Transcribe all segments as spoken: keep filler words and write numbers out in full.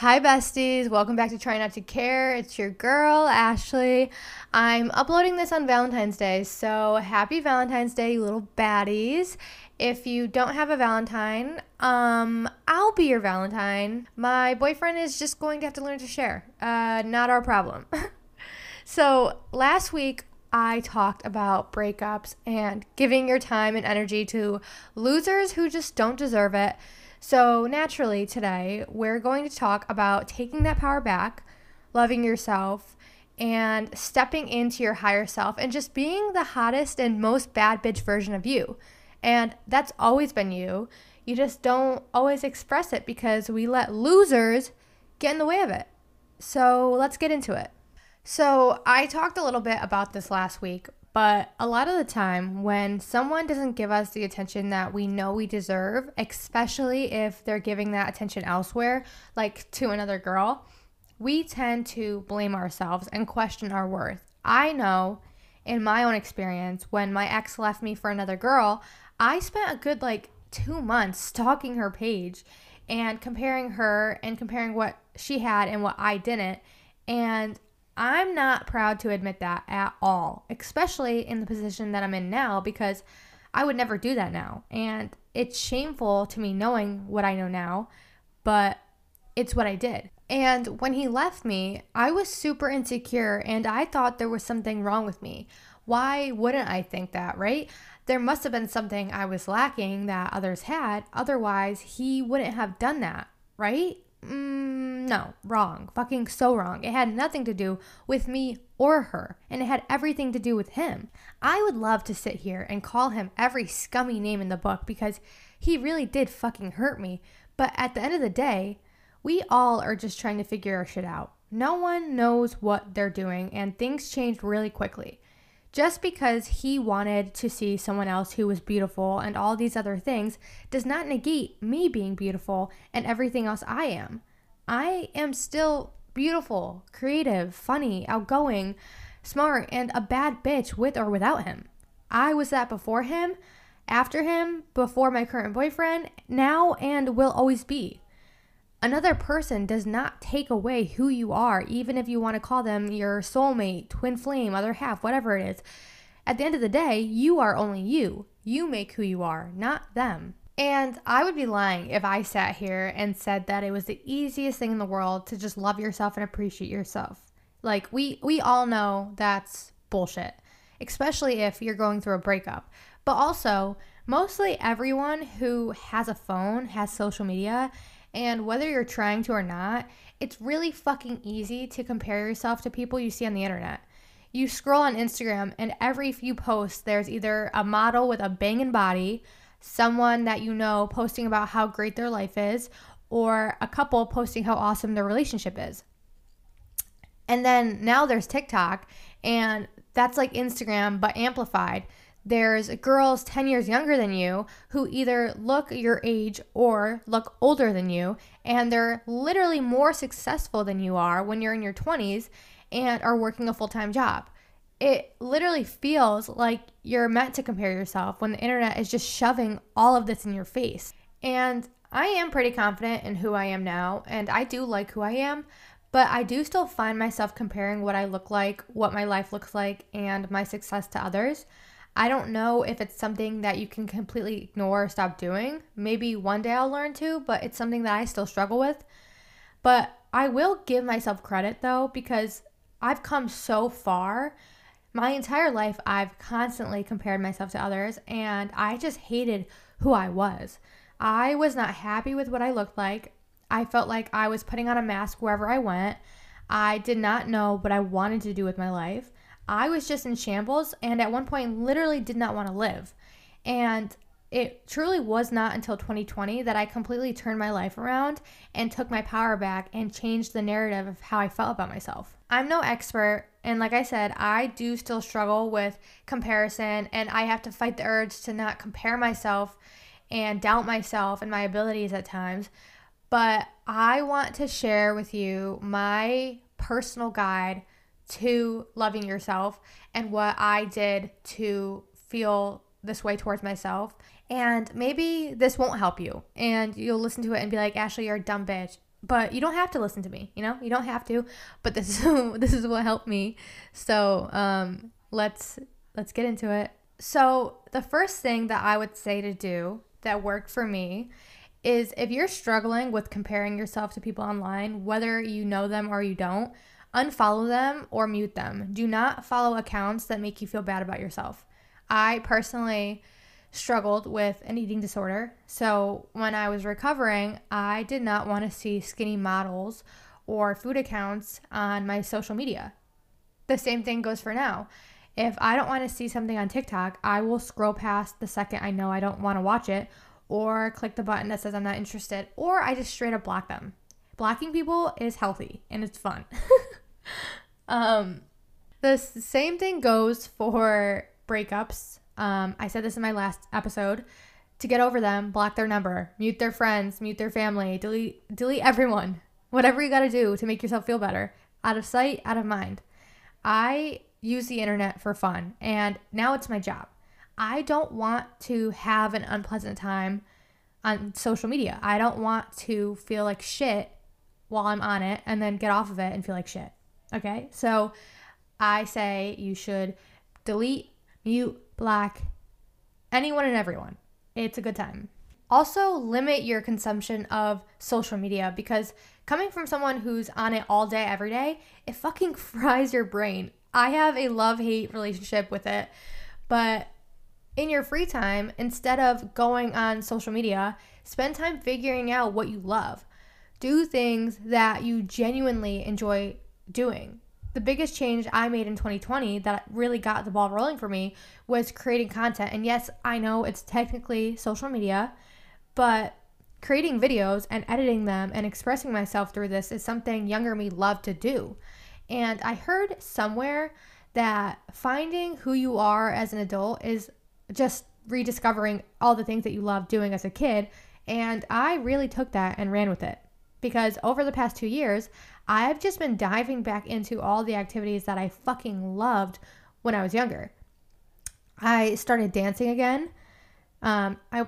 Hi, besties. Welcome back to Try Not to Care. It's your girl, Ashley. I'm uploading this on Valentine's Day, so happy Valentine's Day, you little baddies. If you don't have a Valentine, um, I'll be your Valentine. My boyfriend is just going to have to learn to share. Uh, not our problem. So, last week, I talked about breakups and giving your time and energy to losers who just don't deserve it. So naturally today, we're going to talk about taking that power back, loving yourself, and stepping into your higher self and just being the hottest and most bad bitch version of you. And that's always been you. You just don't always express it because we let losers get in the way of it. So let's get into it. So I talked a little bit about this last week, but a lot of the time when someone doesn't give us the attention that we know we deserve, especially if they're giving that attention elsewhere, like to another girl, we tend to blame ourselves and question our worth. I know in my own experience, when my ex left me for another girl, I spent a good like two months stalking her page and comparing her and comparing what she had and what I didn't. And I'm not proud to admit that at all, especially in the position that I'm in now, because I would never do that now. And it's shameful to me knowing what I know now, but it's what I did. And when he left me, I was super insecure and I thought there was something wrong with me. Why wouldn't I think that, right? There must have been something I was lacking that others had. Otherwise, he wouldn't have done that, right? Mm, no, wrong. Fucking so wrong. It had nothing to do with me or her, and it had everything to do with him. I would love to sit here and call him every scummy name in the book because he really did fucking hurt me. But at the end of the day, we all are just trying to figure our shit out. No one knows what they're doing, and things changed really quickly. Just because he wanted to see someone else who was beautiful and all these other things does not negate me being beautiful and everything else I am. I am still beautiful, creative, funny, outgoing, smart, and a bad bitch with or without him. I was that before him, after him, before my current boyfriend, now, and will always be. Another person does not take away who you are, even if you want to call them your soulmate, twin flame, other half, whatever it is. At the end of the day, you are only you. You make who you are, not them. And I would be lying if I sat here and said that it was the easiest thing in the world to just love yourself and appreciate yourself. Like, we, we all know that's bullshit, especially if you're going through a breakup. But also, mostly everyone who has a phone has social media. And whether you're trying to or not, it's really fucking easy to compare yourself to people you see on the internet. You scroll on Instagram and every few posts, there's either a model with a banging body, someone that you know posting about how great their life is, or a couple posting how awesome their relationship is. And then now there's TikTok, and that's like Instagram, but amplified. There's girls ten years younger than you who either look your age or look older than you, and they're literally more successful than you are when you're in your twenties and are working a full-time job. It literally feels like you're meant to compare yourself when the internet is just shoving all of this in your face. And I am pretty confident in who I am now, and I do like who I am, but I do still find myself comparing what I look like, what my life looks like, and my success to others. I don't know if it's something that you can completely ignore or stop doing. Maybe one day I'll learn to, but it's something that I still struggle with. But I will give myself credit though, because I've come so far. My entire life, I've constantly compared myself to others, and I just hated who I was. I was not happy with what I looked like. I felt like I was putting on a mask wherever I went. I did not know what I wanted to do with my life. I was just in shambles, and at one point literally did not want to live. And it truly was not until twenty twenty that I completely turned my life around and took my power back and changed the narrative of how I felt about myself. I'm no expert, and like I said, I do still struggle with comparison, and I have to fight the urge to not compare myself and doubt myself and my abilities at times. But I want to share with you my personal guide to loving yourself and what I did to feel this way towards myself. And maybe this won't help you and you'll listen to it and be like, Ashley, you're a dumb bitch. but you don't have to listen to me, you know, you don't have to, but this is, this is what helped me. So, um, let's, let's get into it. So the first thing that I would say to do that worked for me is if you're struggling with comparing yourself to people online, whether you know them or you don't, unfollow them or mute them. Do not follow accounts that make you feel bad about yourself. I personally struggled with an eating disorder. So when I was recovering, I did not want to see skinny models or food accounts on my social media. The same thing goes for now. If I don't want to see something on TikTok, I will scroll past the second I know I don't want to watch it, or click the button that says I'm not interested, or I just straight up block them. Blocking people is healthy and it's fun. um, the same thing goes for breakups. Um, I said this in my last episode. To get over them, block their number, mute their friends, mute their family, delete delete everyone. Whatever you got to do to make yourself feel better. Out of sight, out of mind. I use the internet for fun, and now it's my job. I don't want to have an unpleasant time on social media. I don't want to feel like shit while I'm on it and then get off of it and feel like shit. Okay? So I say you should delete, mute, block anyone and everyone. It's a good time. Also, limit your consumption of social media, because coming from someone who's on it all day, every day, it fucking fries your brain. I have a love-hate relationship with it, but in your free time, instead of going on social media, spend time figuring out what you love. Do things that you genuinely enjoy doing. The biggest change I made in twenty twenty that really got the ball rolling for me was creating content. And yes, I know it's technically social media, but creating videos and editing them and expressing myself through this is something younger me loved to do. And I heard somewhere that finding who you are as an adult is just rediscovering all the things that you loved doing as a kid. And I really took that and ran with it, because over the past two years, I've just been diving back into all the activities that I fucking loved when I was younger. I started dancing again. Um, I,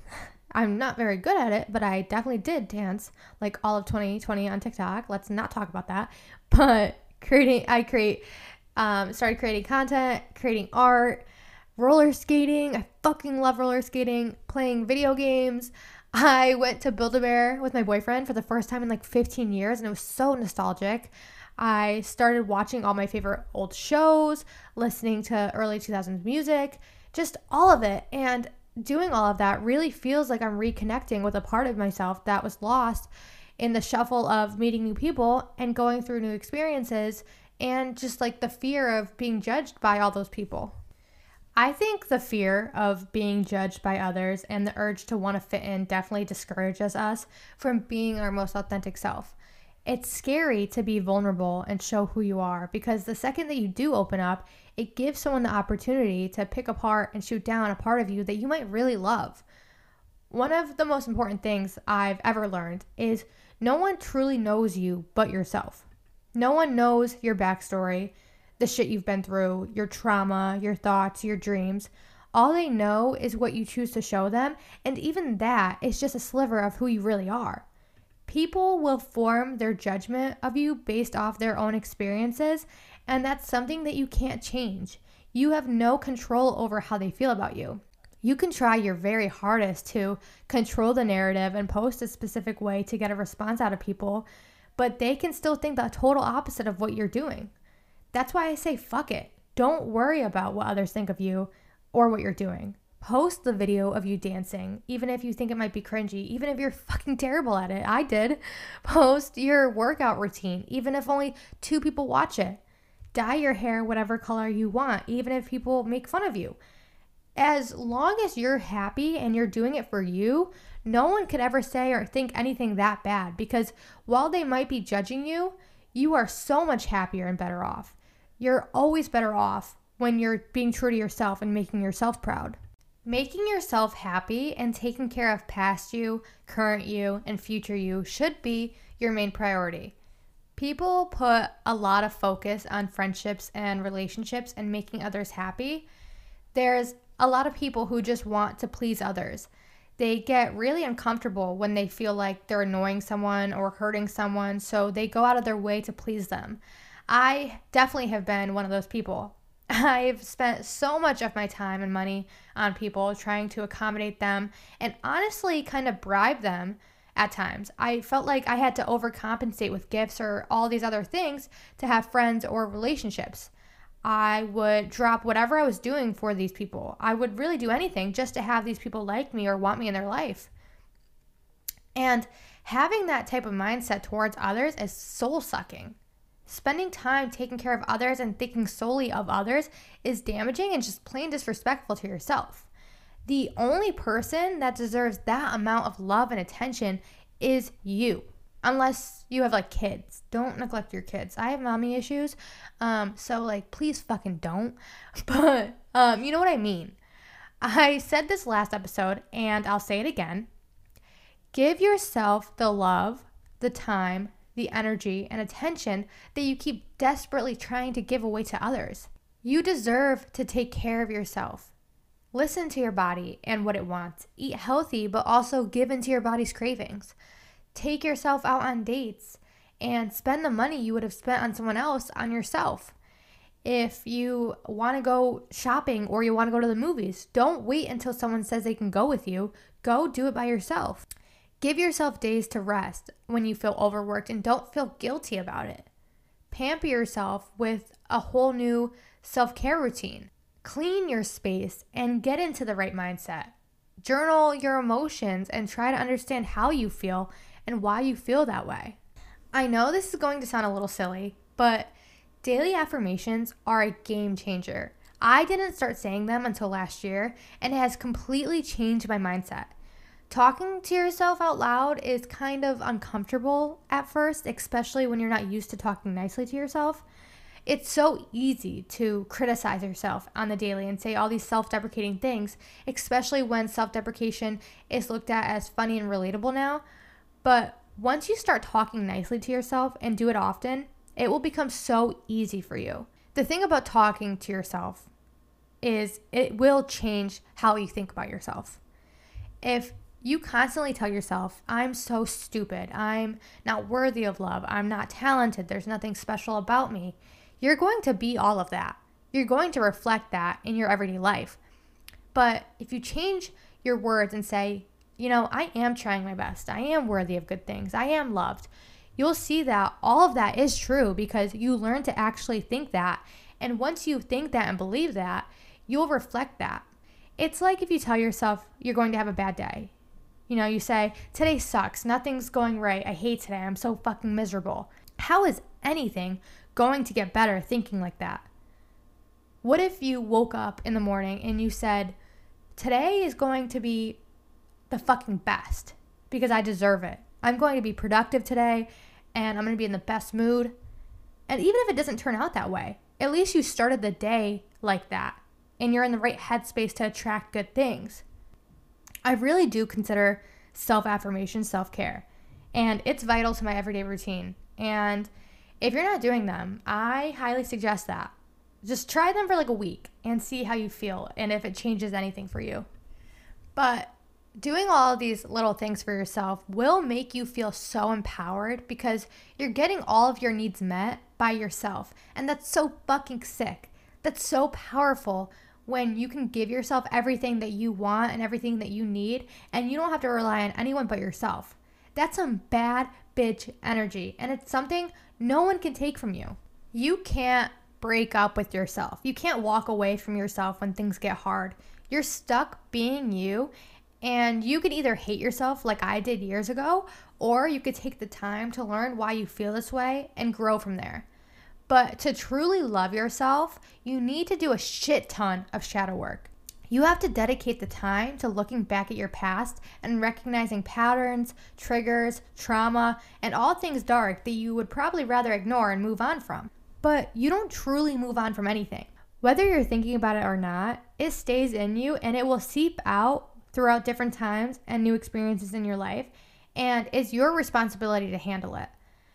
I'm not very good at it, but I definitely did dance like all of twenty twenty on TikTok. Let's not talk about that. But creating, I create, um, started creating content, creating art, roller skating. I fucking love roller skating, playing video games. I went to Build-A-Bear with my boyfriend for the first time in like fifteen years, and it was so nostalgic. I started watching all my favorite old shows, listening to early two thousands music, just all of it. And doing all of that really feels like I'm reconnecting with a part of myself that was lost in the shuffle of meeting new people and going through new experiences, and just like the fear of being judged by all those people. I think the fear of being judged by others and the urge to want to fit in definitely discourages us from being our most authentic self. It's scary to be vulnerable and show who you are, because the second that you do open up, it gives someone the opportunity to pick apart and shoot down a part of you that you might really love. One of the most important things I've ever learned is no one truly knows you but yourself. No one knows your backstory, the shit you've been through, your trauma, your thoughts, your dreams. All they know is what you choose to show them, and even that is just a sliver of who you really are. People will form their judgment of you based off their own experiences, and that's something that you can't change. You have no control over how they feel about you. You can try your very hardest to control the narrative and post a specific way to get a response out of people, but they can still think the total opposite of what you're doing. That's why I say fuck it. Don't worry about what others think of you or what you're doing. Post the video of you dancing, even if you think it might be cringy, even if you're fucking terrible at it. I did. Post your workout routine, even if only two people watch it. Dye your hair whatever color you want, even if people make fun of you. As long as you're happy and you're doing it for you, no one could ever say or think anything that bad, because while they might be judging you, you are so much happier and better off. You're always better off when you're being true to yourself and making yourself proud. Making yourself happy and taking care of past you, current you, and future you should be your main priority. People put a lot of focus on friendships and relationships and making others happy. There's a lot of people who just want to please others. They get really uncomfortable when they feel like they're annoying someone or hurting someone, so they go out of their way to please them. I definitely have been one of those people. I've spent so much of my time and money on people trying to accommodate them and honestly kind of bribe them at times. I felt like I had to overcompensate with gifts or all these other things to have friends or relationships. I would drop whatever I was doing for these people. I would really do anything just to have these people like me or want me in their life. And having that type of mindset towards others is soul-sucking. Spending time taking care of others and thinking solely of others is damaging and just plain disrespectful to yourself. The only person that deserves that amount of love and attention is you. Unless you have like kids. Don't neglect your kids. I have mommy issues. Um, so like please fucking don't. But um, you know what I mean. I said this last episode and I'll say it again. Give yourself the love, the time, the energy, and attention that you keep desperately trying to give away to others. You deserve to take care of yourself. Listen to your body and what it wants. Eat healthy, but also give into your body's cravings. Take yourself out on dates and spend the money you would have spent on someone else on yourself. If you want to go shopping or you want to go to the movies, don't wait until someone says they can go with you. Go do it by yourself. Give yourself days to rest when you feel overworked and don't feel guilty about it. Pamper yourself with a whole new self-care routine. Clean your space and get into the right mindset. Journal your emotions and try to understand how you feel and why you feel that way. I know this is going to sound a little silly, but daily affirmations are a game changer. I didn't start saying them until last year, and it has completely changed my mindset. Talking to yourself out loud is kind of uncomfortable at first, especially when you're not used to talking nicely to yourself. It's so easy to criticize yourself on the daily and say all these self-deprecating things, especially when self-deprecation is looked at as funny and relatable now. But once you start talking nicely to yourself and do it often, it will become so easy for you. The thing about talking to yourself is it will change how you think about yourself. If you constantly tell yourself, I'm so stupid, I'm not worthy of love, I'm not talented, there's nothing special about me, you're going to be all of that. You're going to reflect that in your everyday life. But if you change your words and say, you know, I am trying my best, I am worthy of good things, I am loved, you'll see that all of that is true because you learn to actually think that. And once you think that and believe that, you'll reflect that. It's like if you tell yourself you're going to have a bad day. You know, you say, today sucks, nothing's going right, I hate today, I'm so fucking miserable. How is anything going to get better thinking like that? What if you woke up in the morning and you said, today is going to be the fucking best because I deserve it. I'm going to be productive today and I'm going to be in the best mood. And even if it doesn't turn out that way, at least you started the day like that and you're in the right headspace to attract good things. I really do consider self-affirmation self-care, and it's vital to my everyday routine. And if you're not doing them, I highly suggest that. Just try them for like a week and see how you feel and if it changes anything for you. But doing all of these little things for yourself will make you feel so empowered because you're getting all of your needs met by yourself. And that's so fucking sick. That's so powerful when you can give yourself everything that you want and everything that you need, and you don't have to rely on anyone but yourself. That's some bad bitch energy, and it's something no one can take from you. You can't break up with yourself. You can't walk away from yourself when things get hard. You're stuck being you, and you can either hate yourself like I did years ago, or you could take the time to learn why you feel this way and grow from there. But to truly love yourself, you need to do a shit ton of shadow work. You have to dedicate the time to looking back at your past and recognizing patterns, triggers, trauma, and all things dark that you would probably rather ignore and move on from. But you don't truly move on from anything. Whether you're thinking about it or not, it stays in you and it will seep out throughout different times and new experiences in your life, and it's your responsibility to handle it.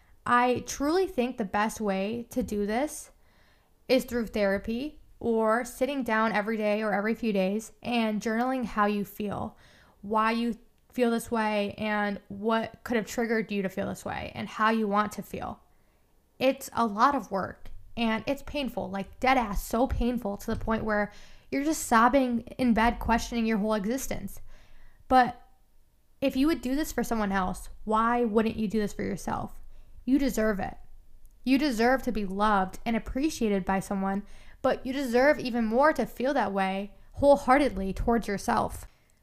I truly think the best way to do this is through therapy or sitting down every day or every few days and journaling how you feel. why you feel this way and what could have triggered you to feel this way and how you want to feel. It's a lot of work and it's painful, like dead ass, so painful to the point where you're just sobbing in bed, questioning your whole existence. But if you would do this for someone else, why wouldn't you do this for yourself? You deserve it. You deserve to be loved and appreciated by someone, but you deserve even more to feel that way wholeheartedly towards yourself.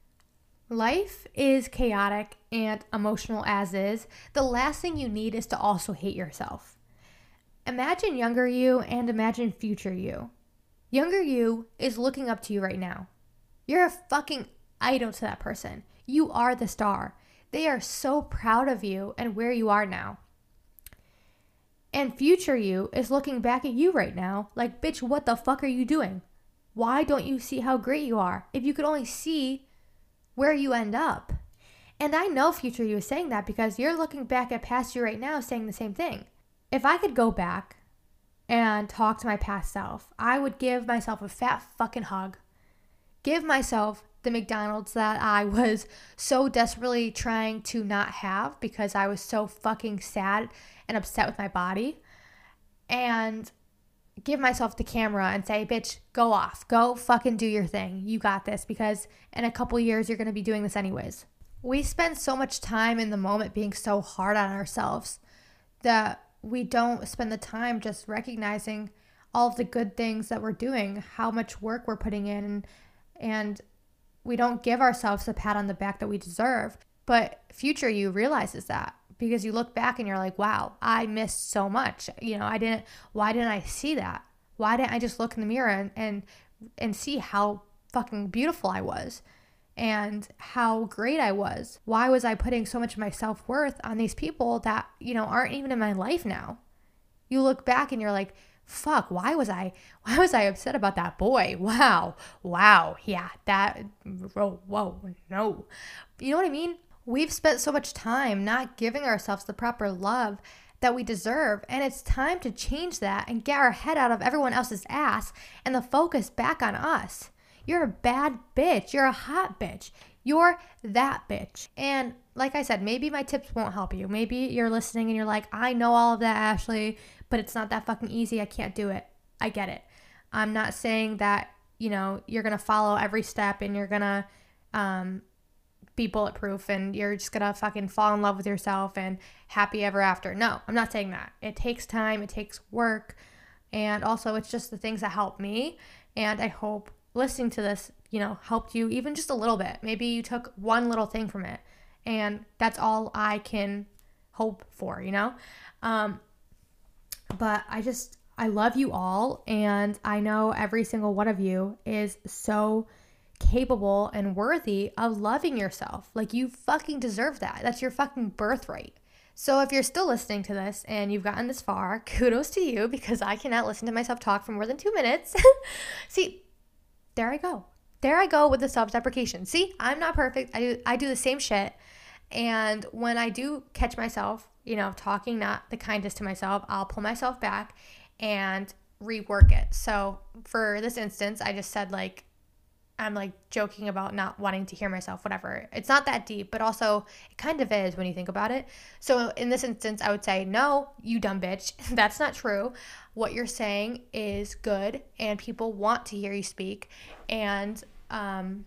Life is chaotic and emotional as is. The last thing you need is to also hate yourself. Imagine younger you and imagine future you. Younger you is looking up to you right now. You're a fucking idol to that person. You are the star. They are so proud of you and where you are now. And future you is looking back at you right now like, bitch, what the fuck are you doing? Why don't you see how great you are? If you could only see where you end up. And I know future you is saying that because you're looking back at past you right now saying the same thing. If I could go back and talk to my past self, I would give myself a fat fucking hug. Give myself the McDonald's that I was so desperately trying to not have because I was so fucking sad and upset with my body. And give myself the camera and say, bitch, go off. Go fucking do your thing. You got this, because in a couple years, you're going to be doing this anyways. We spend so much time in the moment being so hard on ourselves that we don't spend the time just recognizing all of the good things that we're doing, how much work we're putting in, and, and we don't give ourselves the pat on the back that we deserve. But future you realizes that. Because you look back and you're like, wow, I missed so much. You know, I didn't, why didn't I see that? Why didn't I just look in the mirror and, and, and see how fucking beautiful I was and how great I was? Why was I putting so much of my self-worth on these people that, you know, aren't even in my life now? You look back and you're like, fuck, why was I, why was I upset about that boy? Wow. Wow. Yeah, that, whoa, whoa, no. You know what I mean? We've spent so much time not giving ourselves the proper love that we deserve, and it's time to change that and get our head out of everyone else's ass and the focus back on us. You're a bad bitch. You're a hot bitch. You're that bitch. And like I said, maybe my tips won't help you. Maybe you're listening and you're like, I know all of that, Ashley, but it's not that fucking easy. I can't do it. I get it. I'm not saying that, you know, you're going to follow every step and you're going to, um, be bulletproof and you're just gonna fucking fall in love with yourself and happy ever after. No, I'm not saying that. It takes time, it takes work, and also it's just the things that help me. And I hope listening to this, you know, helped you even just a little bit. Maybe you took one little thing from it, and that's all I can hope for, you know? Um, but I just, I love you all, and I know every single one of you is so capable and worthy of loving yourself. Like, you fucking deserve that. That's your fucking birthright. So if you're still listening to this and you've gotten this far, kudos to you, because I cannot listen to myself talk for more than two minutes. See, there I go. There I go with the self-deprecation. See, I'm not perfect. I do I do the same shit. And when I do catch myself, you know, talking not the kindest to myself, I'll pull myself back and rework it. So for this instance, I just said, like, I'm like joking about not wanting to hear myself, whatever. It's not that deep, but also it kind of is when you think about it. So in this instance, I would say, no, you dumb bitch. That's not true. What you're saying is good, and people want to hear you speak. And, um,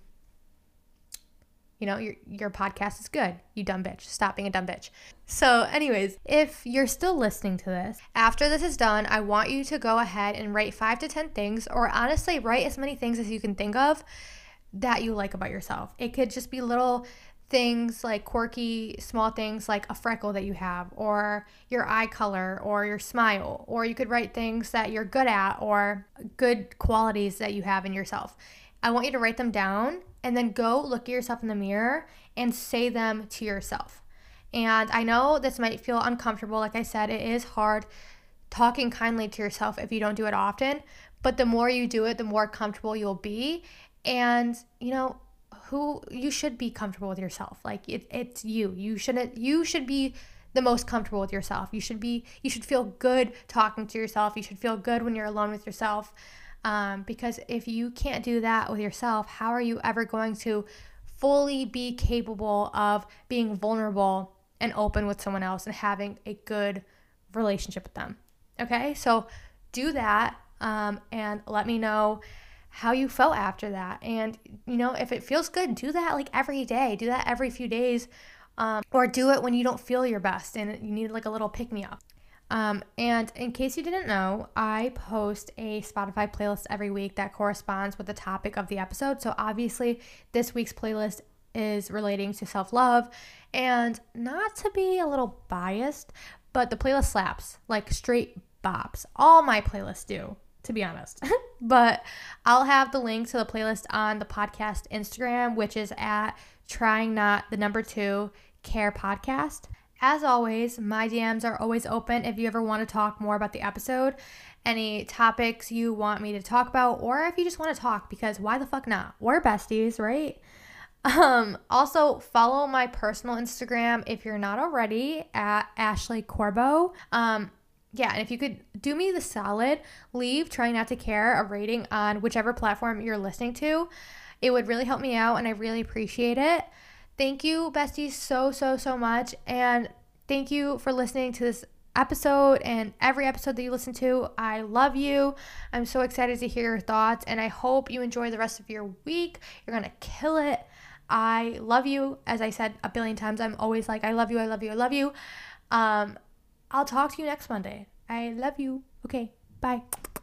you know, your your podcast is good. You dumb bitch. Stop being a dumb bitch. So anyways, if you're still listening to this, after this is done, I want you to go ahead and write five to ten things, or honestly, write as many things as you can think of that you like about yourself. It could just be little things, like quirky, small things like a freckle that you have, or your eye color, or your smile. Or you could write things that you're good at, or good qualities that you have in yourself. I want you to write them down and then go look at yourself in the mirror and say them to yourself. And I know this might feel uncomfortable. Like I said, it is hard talking kindly to yourself if you don't do it often, but the more you do it, the more comfortable you'll be. And, you know, who you should be comfortable with yourself. Like it, it's you. You shouldn't, you should be the most comfortable with yourself. You should be, you should feel good talking to yourself. You should feel good when you're alone with yourself. Um, because if you can't do that with yourself, how are you ever going to fully be capable of being vulnerable and open with someone else and having a good relationship with them. Okay, so do that um, and let me know how you felt after that. And, you know, if it feels good, do that like every day. Do that every few days um, or do it when you don't feel your best and you need like a little pick-me-up. Um, and in case you didn't know, I post a Spotify playlist every week that corresponds with the topic of the episode. So obviously this week's playlist is relating to self-love, and not to be a little biased, but the playlist slaps, like straight bops. All my playlists do, to be honest. But I'll have the link to the playlist on the podcast Instagram, which is at trying not the number two care podcast. As always, my D Ms are always open if you ever want to talk more about the episode, any topics you want me to talk about, or if you just want to talk, because why the fuck not? We're besties, right? Um, also, follow my personal Instagram if you're not already, at Ashley Corbo. Um, yeah, and if you could do me the solid, leave Try Not to Care a rating on whichever platform you're listening to. It would really help me out, and I really appreciate it. Thank you, besties, so, so, so much. And thank you for listening to this episode and every episode that you listen to. I love you. I'm so excited to hear your thoughts, and I hope you enjoy the rest of your week. You're going to kill it. I love you. As I said a billion times, I'm always like, I love you, I love you, I love you. Um, I'll talk to you next Monday. I love you. Okay, bye.